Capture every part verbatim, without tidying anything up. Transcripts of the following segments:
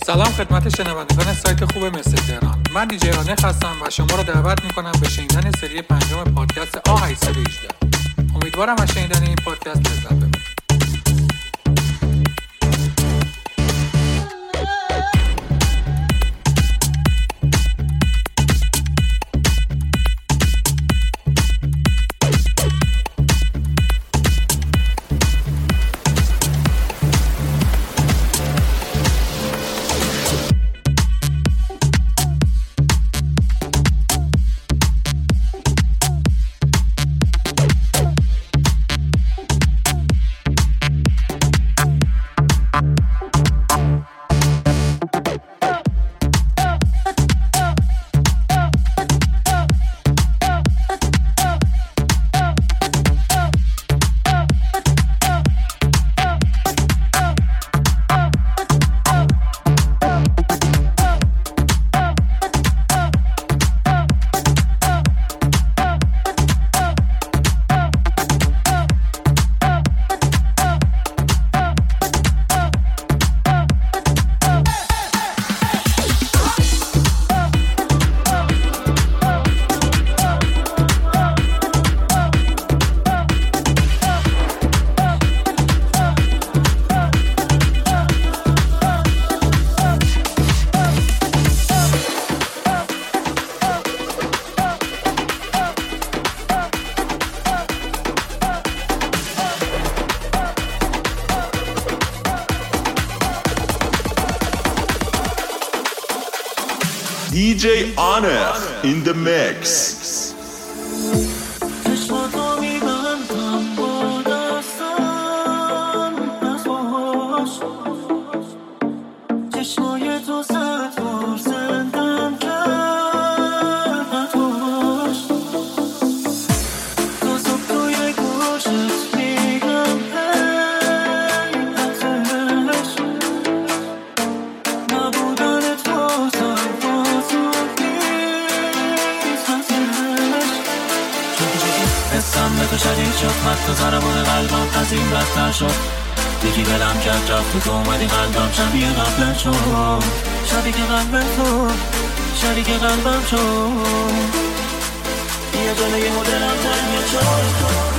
سلام خدمت شنوندگان سایت خوب مثل تهران. من دیجی آنخ هستم و شما رو دعوت میکنم به شنیدن سری پنجم پادکست آ هشتصد و هجده. امیدوارم از شنیدن این پادکست لذت ببرید. دیجی آنخ in the mix. حتی ضربان قلبم از این بدتر شد. یکی دلم کرد رفت تو اومدی قلبم شبیه قبلت شد. شبیه که قلبت شد، شبیه که قلبم شد. یه جلوی مدلم تنگه شد.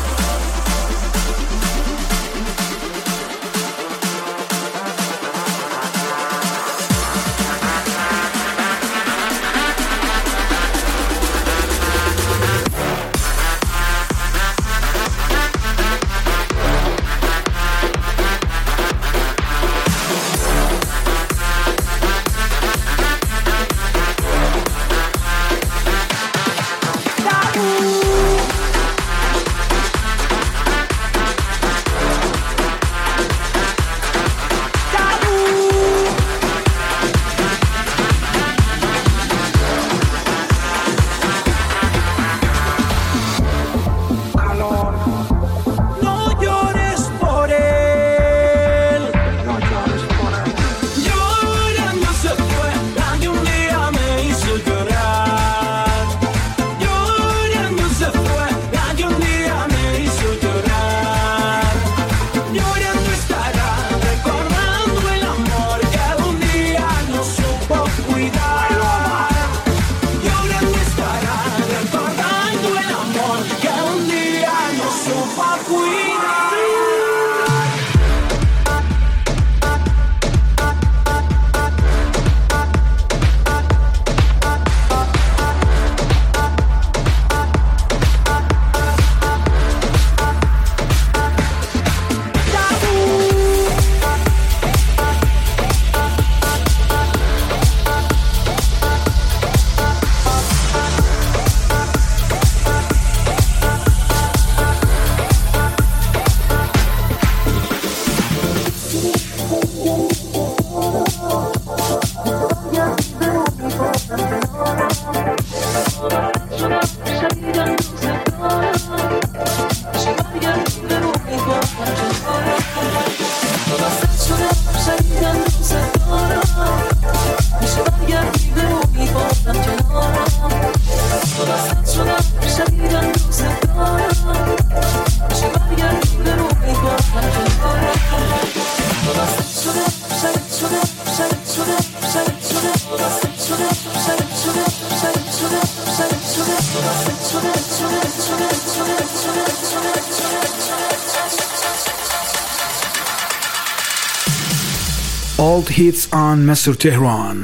Old Hits on Mister Tehran.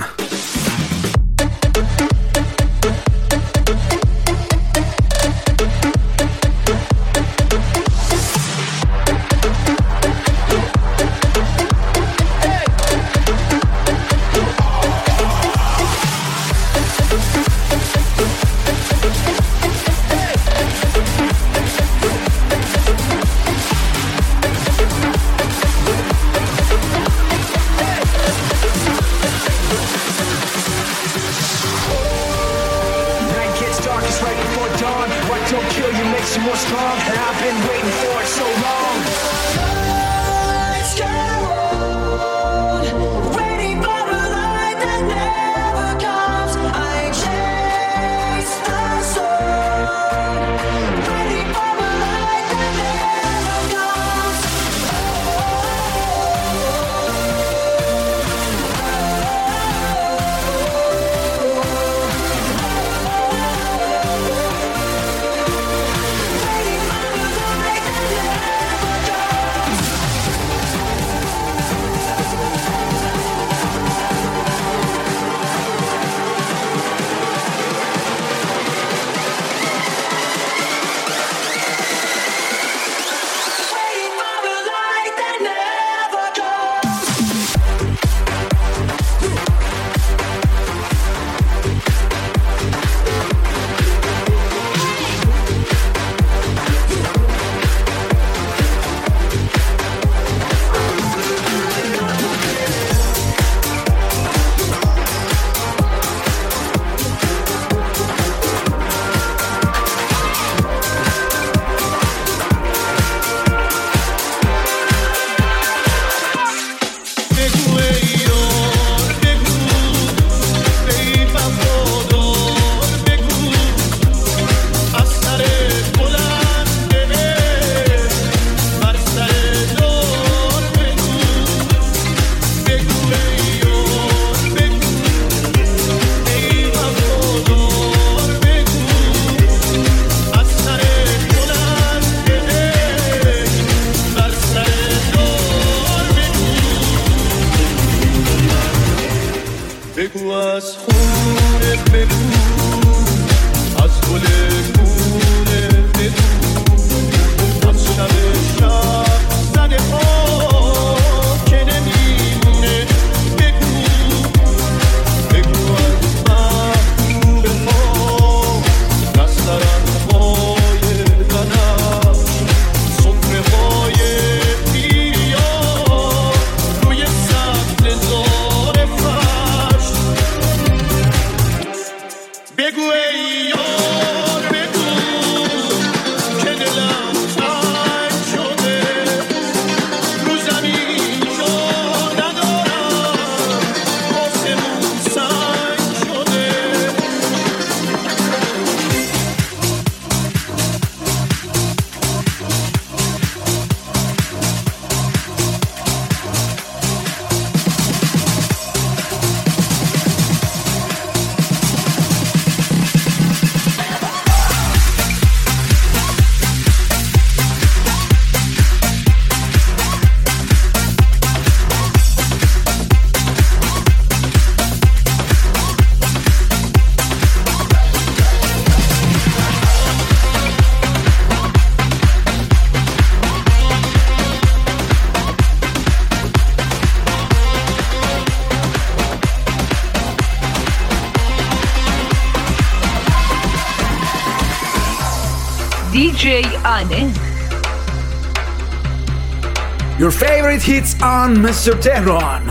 D J Ane. Your favorite hits on Mister Tehran.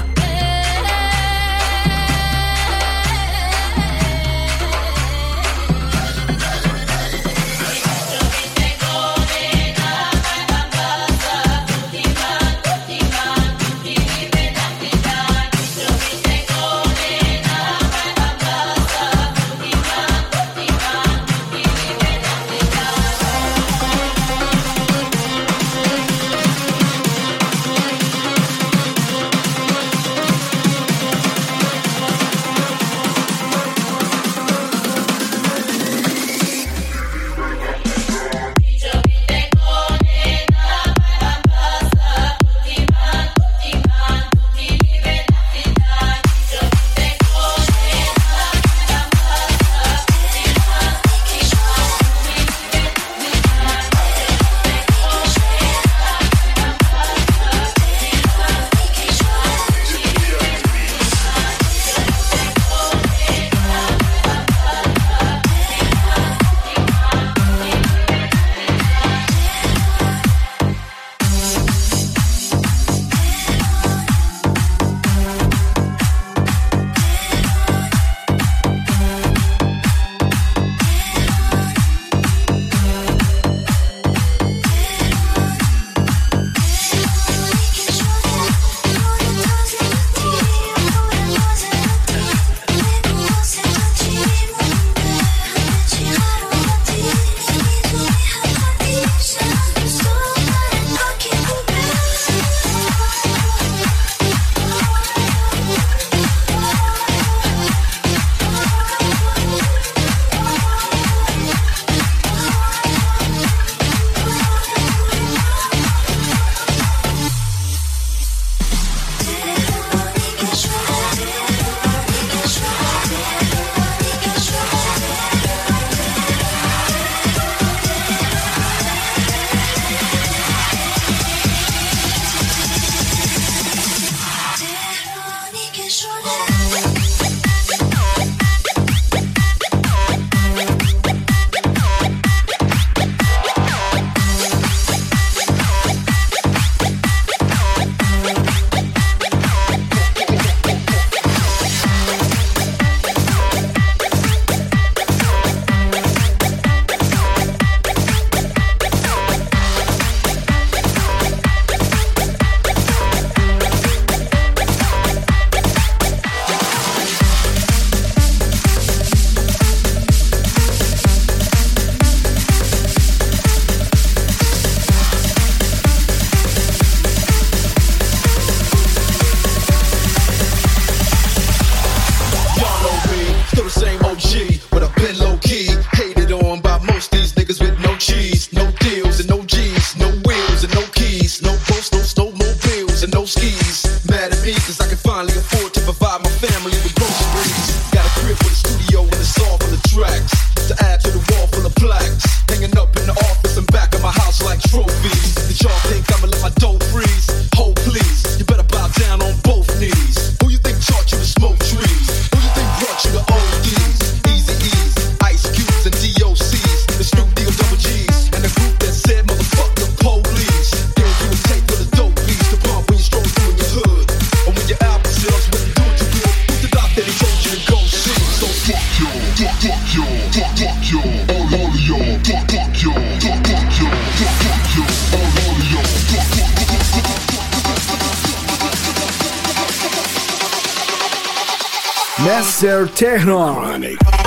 Mister Tehran.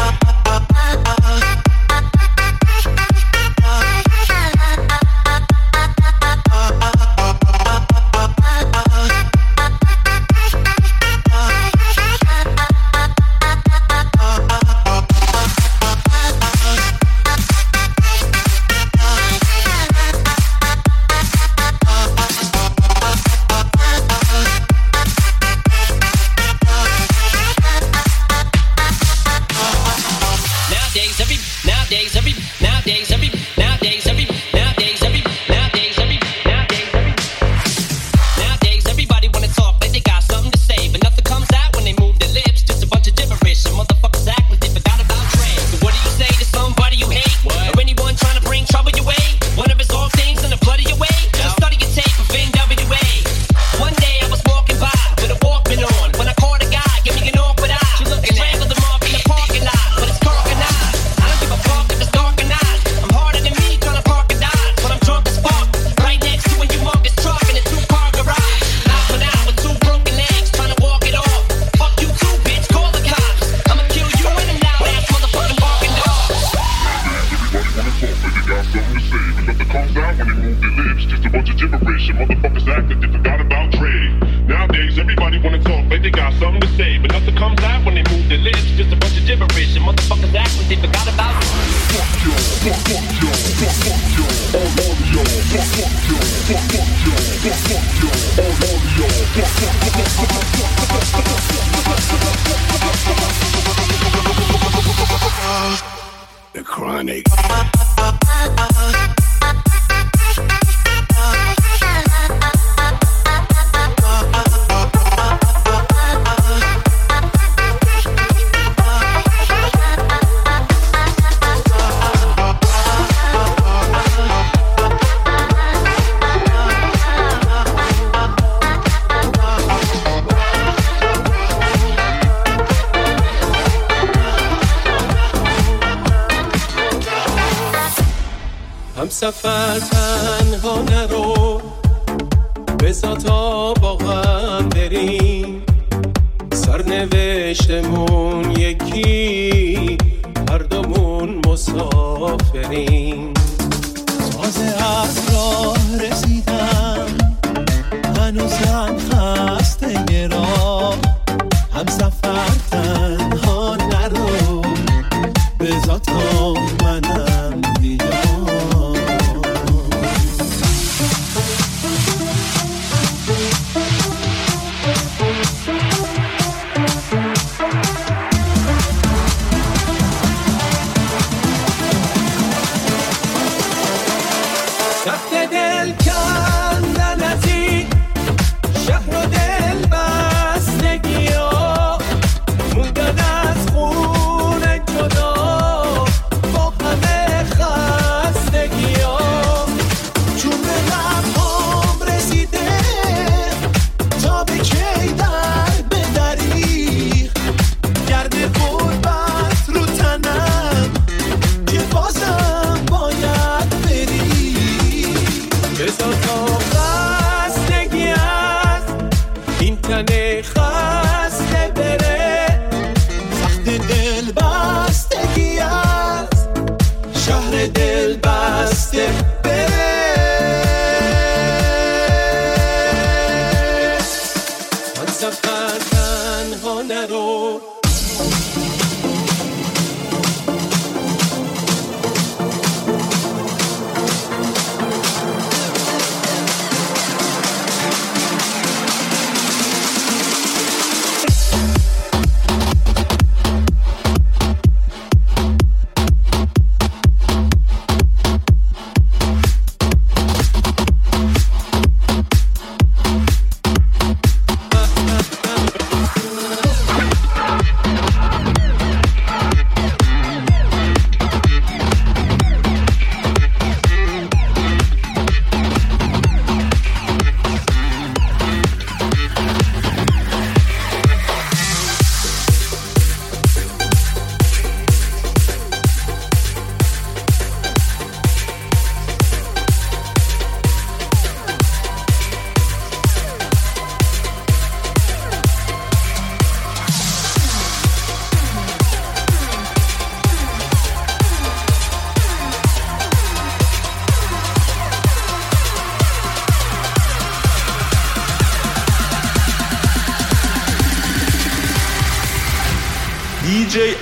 The Chronic. سفر تنها نرو بزا تا با غم بریم سرنوشتمون یکی هر دومون مسافریم تازه از راه رسیدم هنوزم خسته راه هم سفر تنها نرو بزا تا منم بیام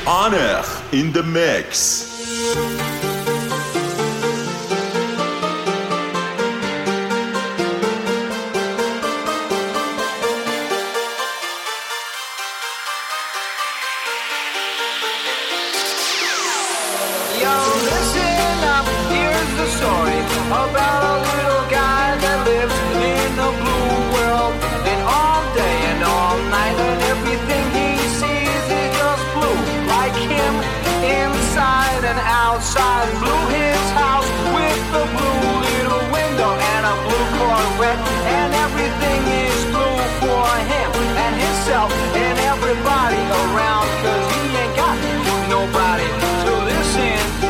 Anech in the mix. Story about a little guy that lives in a blue world, and all day and all night, and everything he sees is just blue, like him, inside and outside. Blue his house with a blue little window and a blue Corvette, and everything is blue for him and himself and everybody around, 'cause he ain't got nobody to listen to.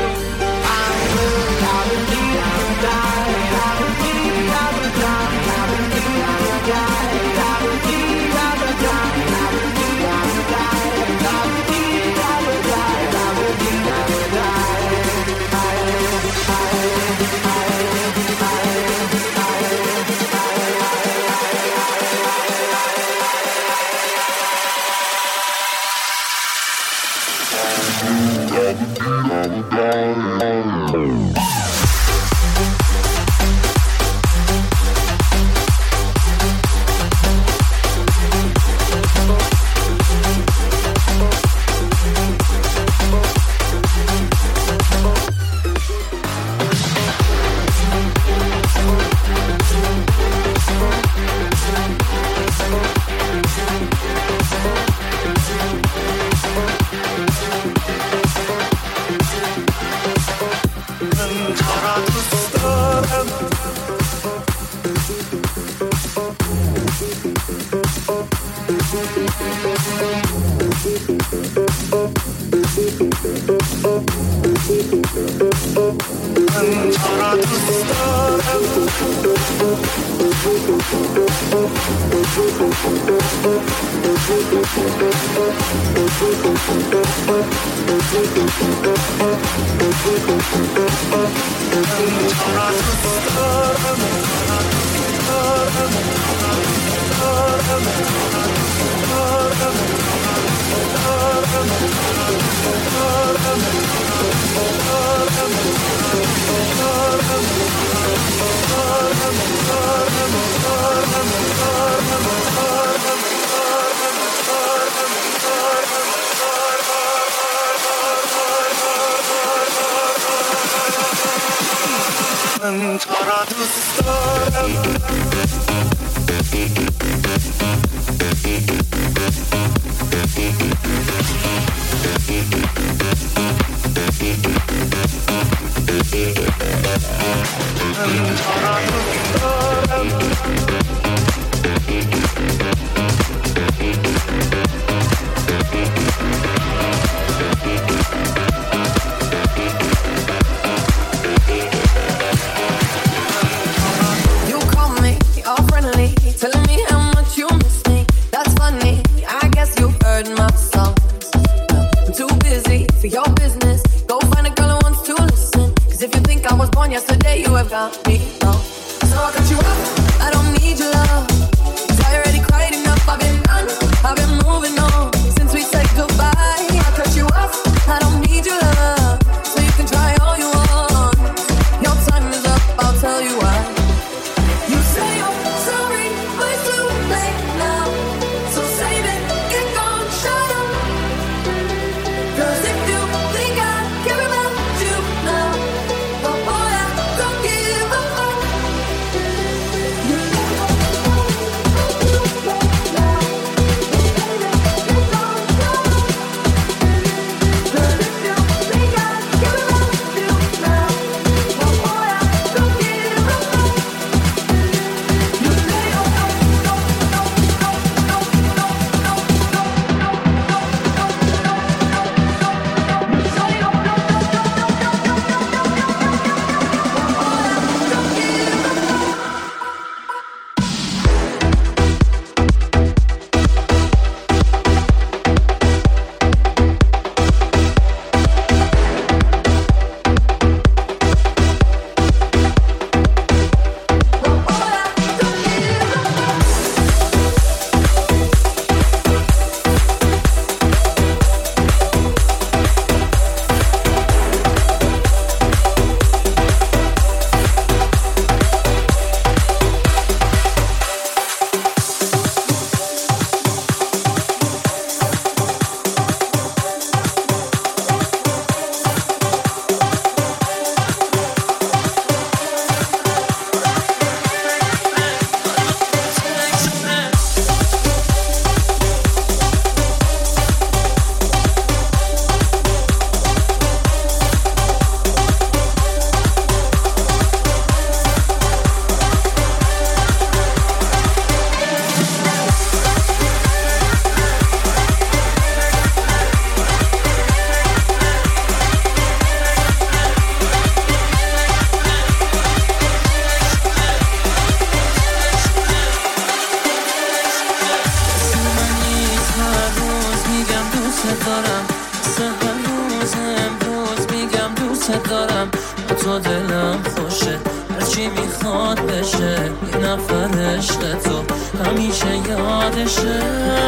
دوست دارم با تو دلم خوشه هرچی میخواد بشه یه نفر عشق تو همیشه یادشه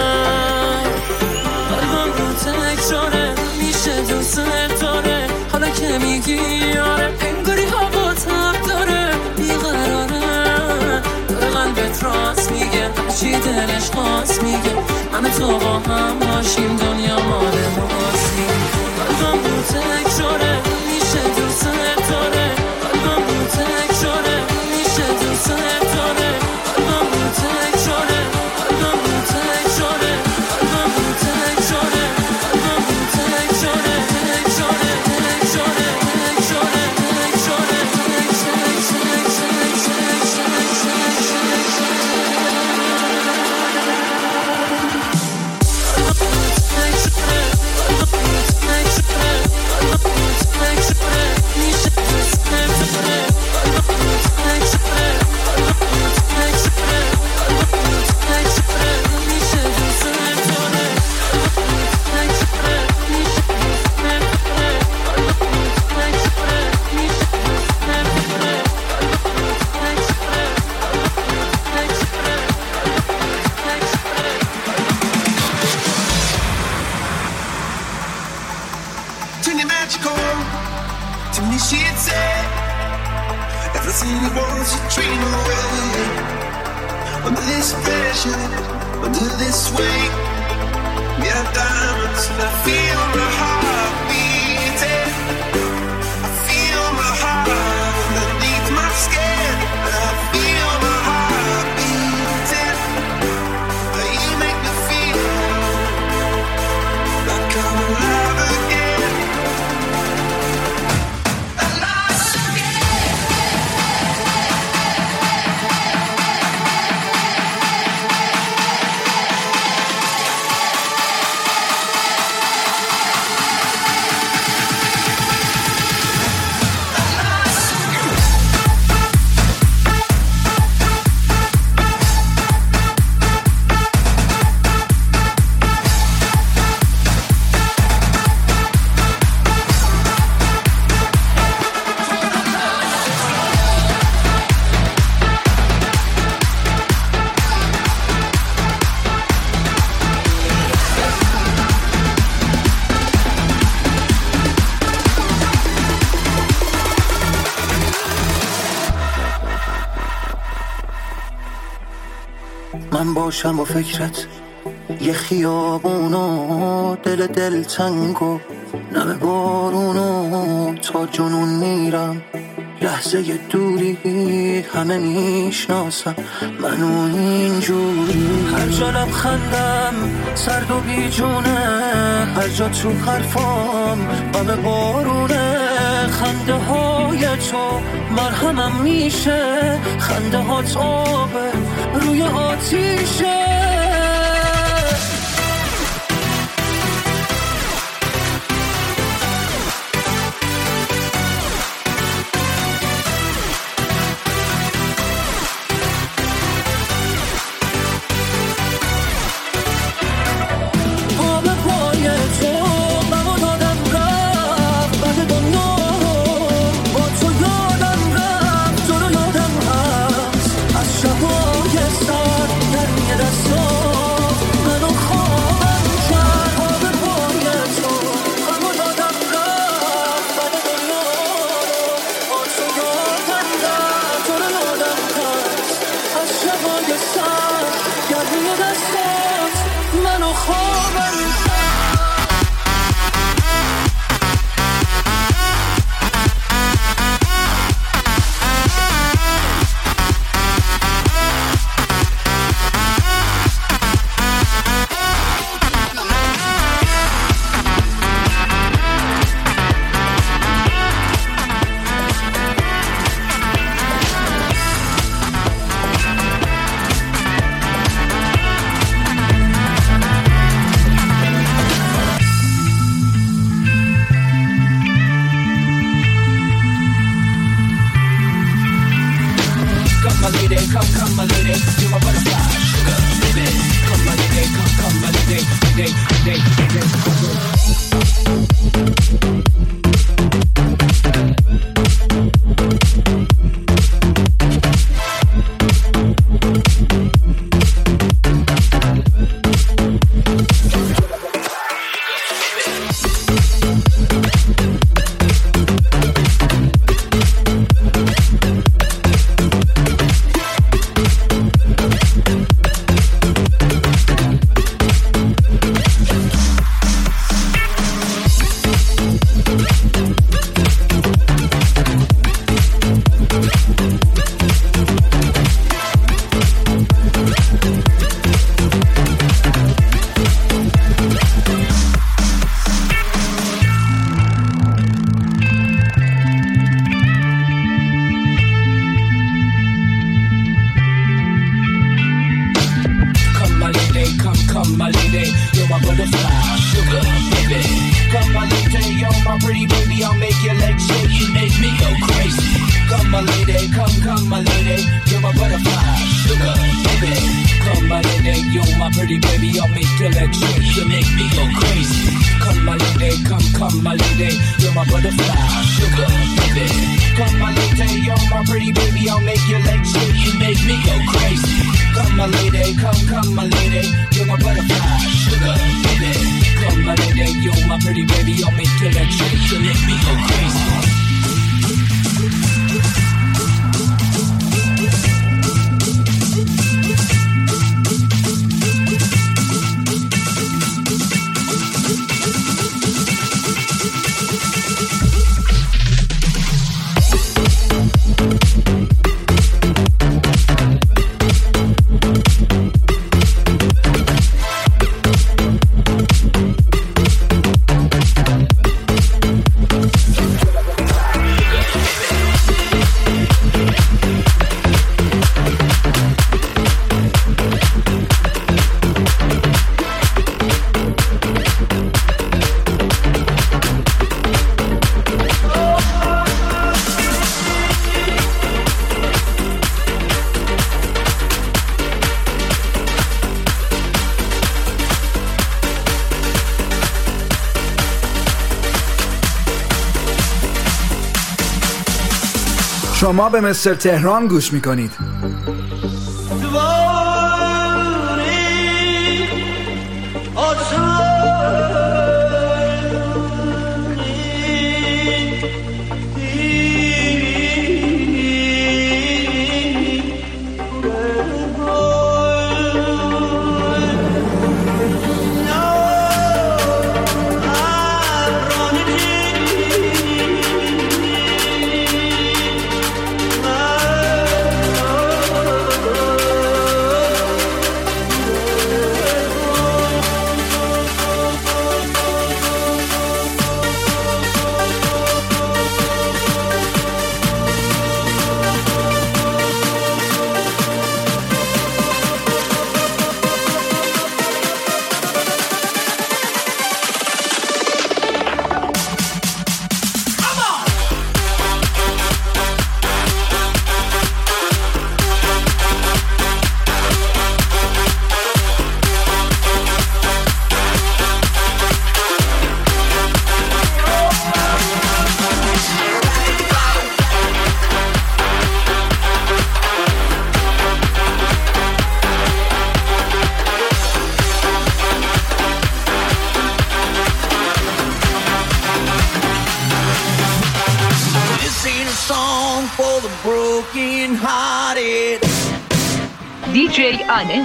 قلبم رو تکراره میشه دوست داره حالا که میگی آره انگاری هوا تب داره بیقراره داره قلبت راست میگه هرچی دلش خواست میگه من تو با هم باشیم دنیا مال ماست قلبم رو تکراره میشه دوست داره قلبم رو تکراره میشه دوست داره قلبم رو تکراره قلبم رو تکراره قلبم رو تکراره قلبم رو تکراره تکراره تکراره تکراره من باشم با فکرت یه خیابونو دل دل تنگو نم بارونو تا جنون میرم لحظه دوری همه میشناسم منو اینجوری هر جا لبخندم سرد و بیجونه هر جا تو حرفام غم بارونه خنده های تو مرهمم میشه خنده ها آبه روی آتیشه baby, I'll make your legs shake. You make me go crazy. Come my lady, come, come my lady. You're my butterfly, sugar, baby. Come my lady, you're my pretty baby. I'll make your legs shake. You make me go crazy. Come my lady, come, come my lady. You're my butterfly, sugar, baby. Come my lady, you're my pretty baby. I'll make your legs shake. You make me go crazy. Come my lady, come, come my lady. You're my butterfly, sugar, baby. Come my lady, you're my pretty baby. I'll make your legs shake. You make me go crazy. شما به مستر تهران گوش میکنید. دی جی آنه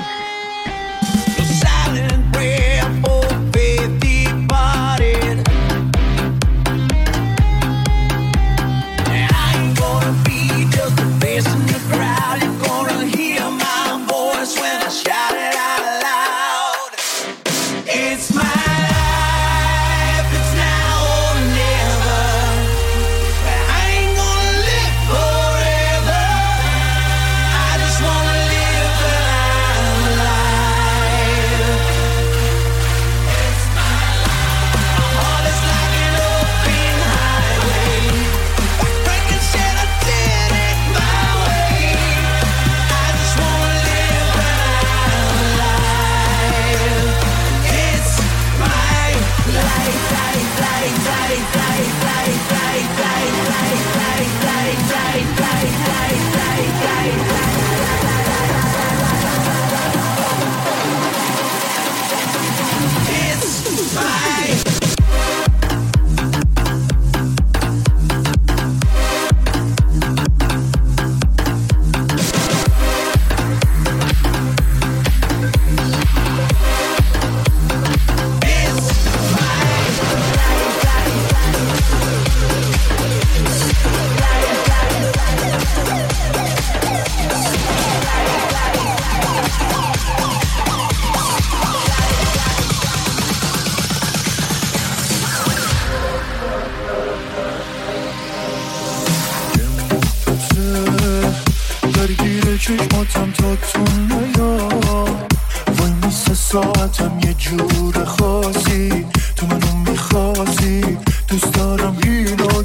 چشماتم تا تو نیاد وای میسه ساعتم یه جور خاصی تو منو میخواستی دوست دارم اینو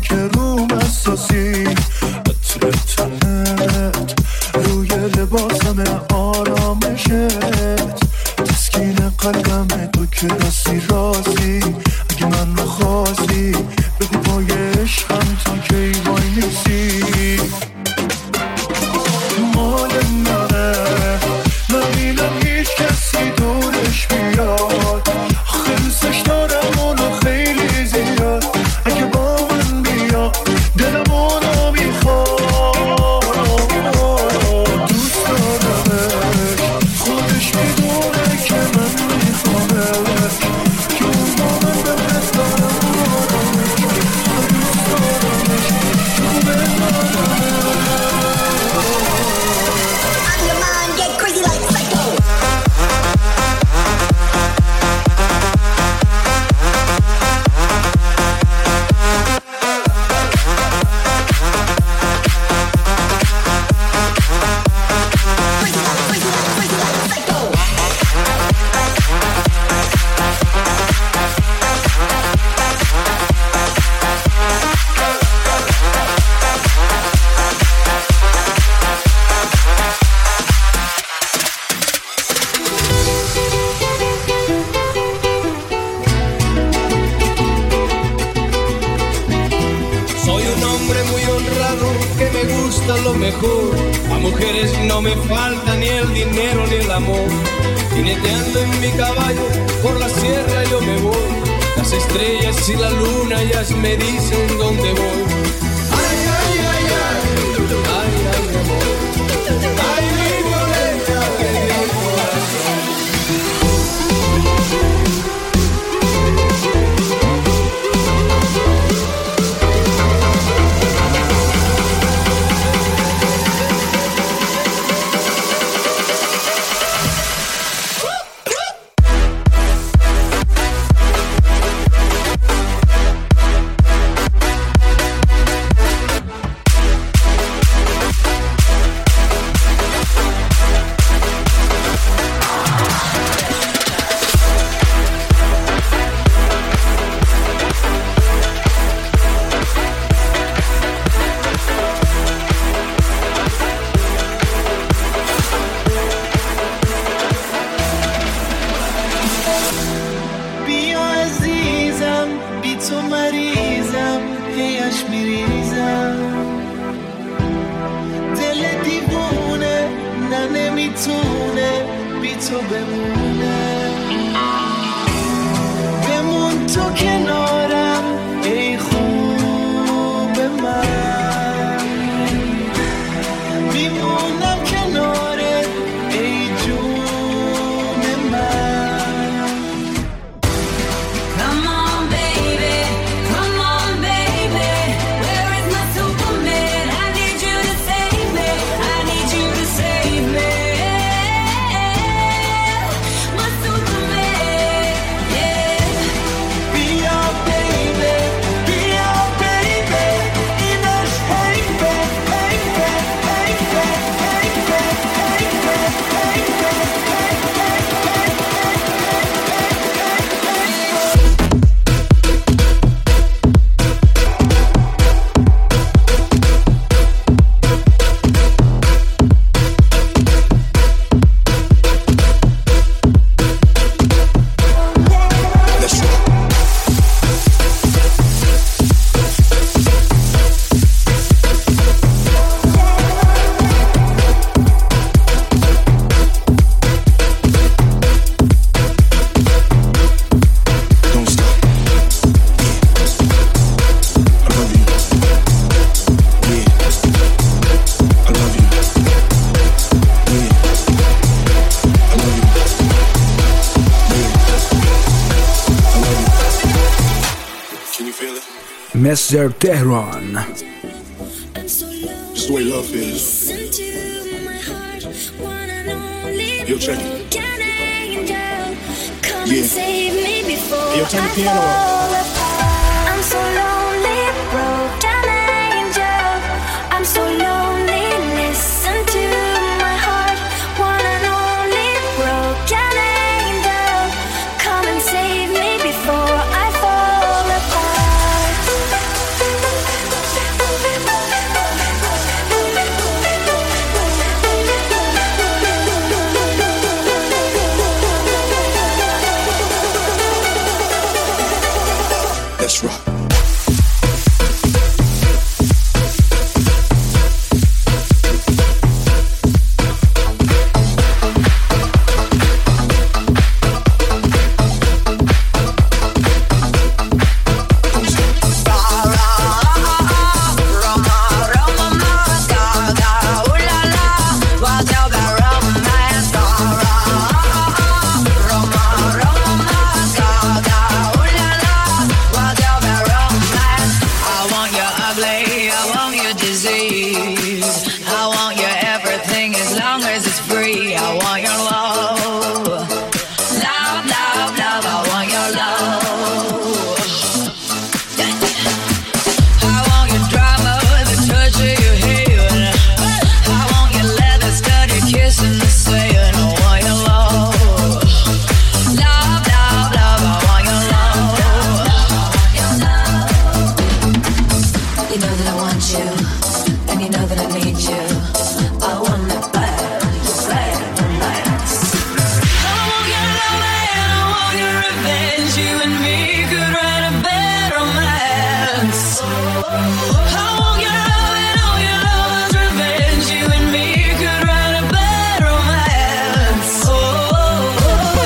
که روم اساسی عطر تنت روی لباسم آرامشت تسکین قلبم تو که راستی رازی اگه من رو خواستی بگو پای عشقم تا کی وای نیستی مال منه نبینم هیچ کسی دورش بیاد خیلیسش دارم اونو خیلی زیاد اگه با من بیاد دلم اونو میخواد دوست دارمش خودش میدونه که من میخوامش که اون با من بهت دارم دوست دارمش که اون بهت lo mejor. A mujeres no me falta ni el dinero ni el amor. Jineteando en mi caballo por la sierra yo me voy. Las estrellas y la luna ellas me dicen dónde voy. Ay, ay, ay, ay, ay, ay, mi amor. Ay, mi Violeta, que de mi corazón. Mister Tehran. It's the way love feels. Yo, check it. Yeah. Yo, turn the piano up. I'm so lonely, broken angel. I'm so lonely, listen to my heart. One and only broken angel. Come and save me before I fall apart. way. I want your disease. I want your everything as long as it's free. I want your love. Love, love, love. I want your love. I want your drama, the touch of your hair. I want your leather studded kiss and the saying. I want your love. Love, love, love. I want your love. You know that I want you, and you know that I need you. I want that bad, bad romance. I want your love and I want your revenge. You and me could write a bad romance. I want your love and all your love's revenge. You and me could write a bad romance. Oh, oh, oh,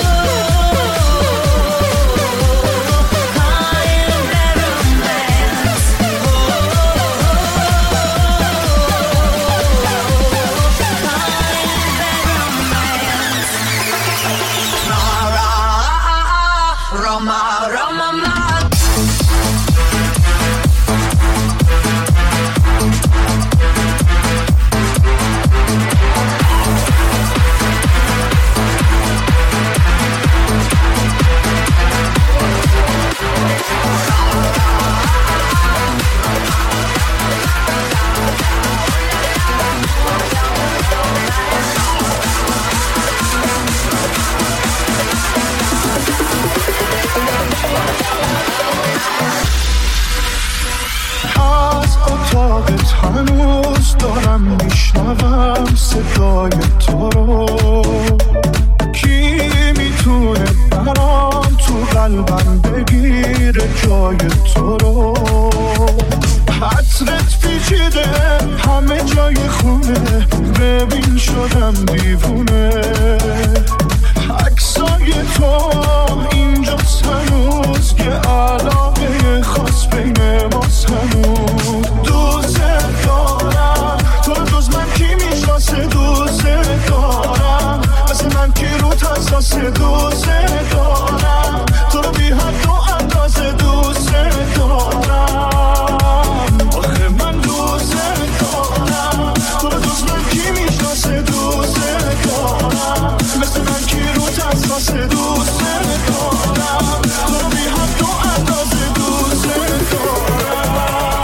oh. I am bad romance. Roma, Roma, ma. از اتاقت هنوز دارم میشنوم صدای تو رو. کی میتونه برام تو قلبم بگیره جای تو رو. حسرت پیچیده همه جای خونه، ببین شدم دیوونه. عکسای تو اینجاست هنوز، یه علاقه خاص بین ماست هنوز. دوست دارم تو رو، دوست من کی میشناسه. دوست دارم مثل من کی روت حساسه. دوست دارم تو رو بی حد و اندازه. دوست دارم آخه من دوست دارم تو رو، دوست من کی میشناسه. دوست دارم مثل من کی روت حساسه. دوست دارم تو رو بی حد و اندازه. دوست دارم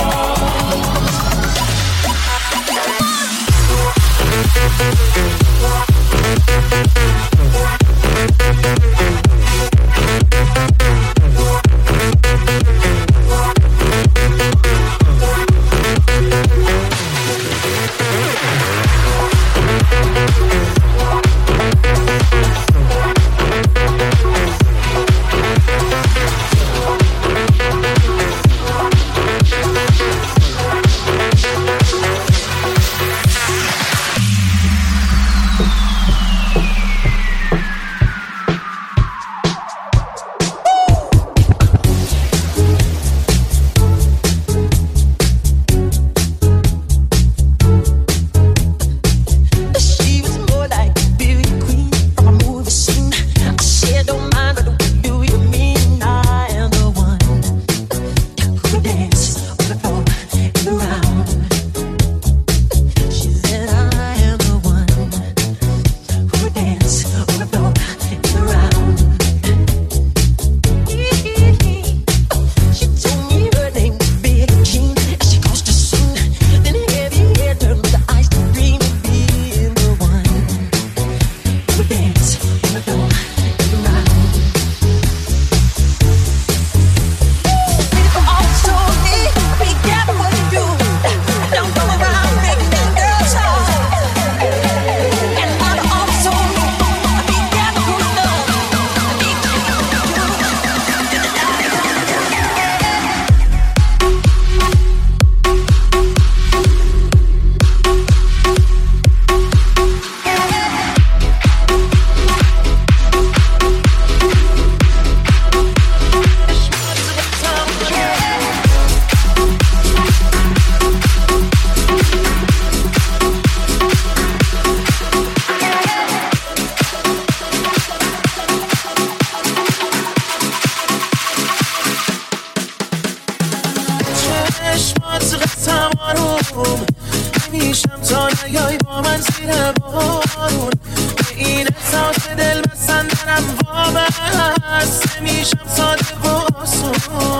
آروم نمیشم تا نیای با من زیر بارون به این احساس دل بستن دارم وابست نمیشم ساده و آسون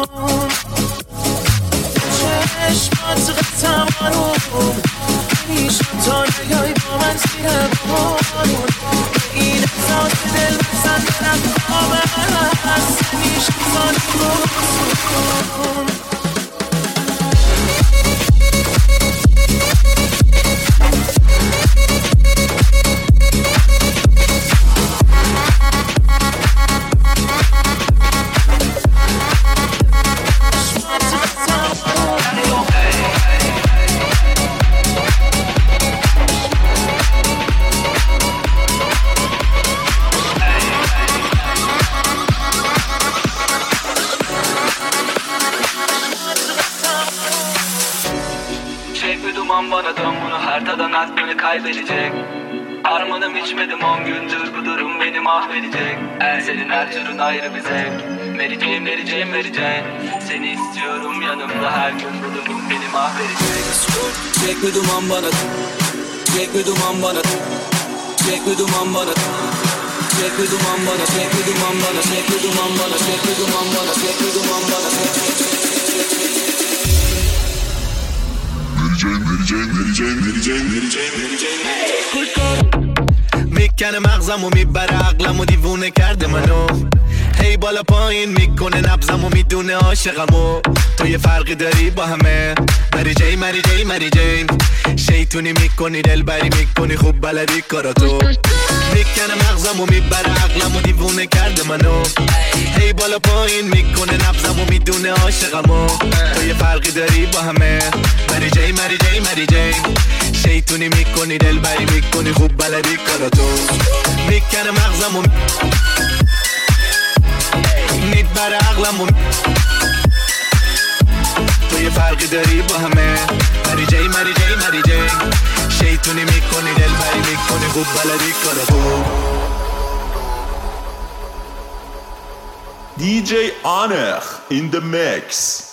چشمات قطعم آروم نمیشم تا نیای با من زیر بارون به این احساس دل بستن دارم وابست نمیشم ساده و آسون Bana dön bunu her tadan aklını kaybedecek Armanım içmedim on gündür bu durum beni mahvedecek El senin her türün ayrı bir zevk Vereceğim vereceğim vereceğim Seni istiyorum yanımda her gün bu durum beni mahvedecek Çek bir duman bana Çek bir duman bana Çek bir duman bana Çek bir duman bana Çek bir duman bana Çek bir duman bana Çek bir duman bana Çek bir duman bana vereceğim, vereceğim, vereceğim, vereceğim, vereceğim, vereceğim. میکنه مغزمو میبره عقلمو دیوونه کرده منو هی بالا پایین میکنه نبضمو میدونه عاشقمو تو یه فرقی داری با همه مری جی مری جی مری جی شیطونی میکنی دلبری میکنی خوب بلدی کاراتو میکنه مغزمو میبره عقلمو دیوونه کرده منو هی بالا پایین میکنه نبضمو میدونه عاشقمو تو یه فرقی داری با همه مری جی مری جی مری جی شیطونی میکنی دلبری میکنی خوب بلدی کاراتو میکنه مغزمو میبره عقلمو تو یه فرقی داری با همه مری جی مری جی مری جی شیطونی میکنی دلبری میکنی خوب بلدی کاراتو دی جی Anach in the mix.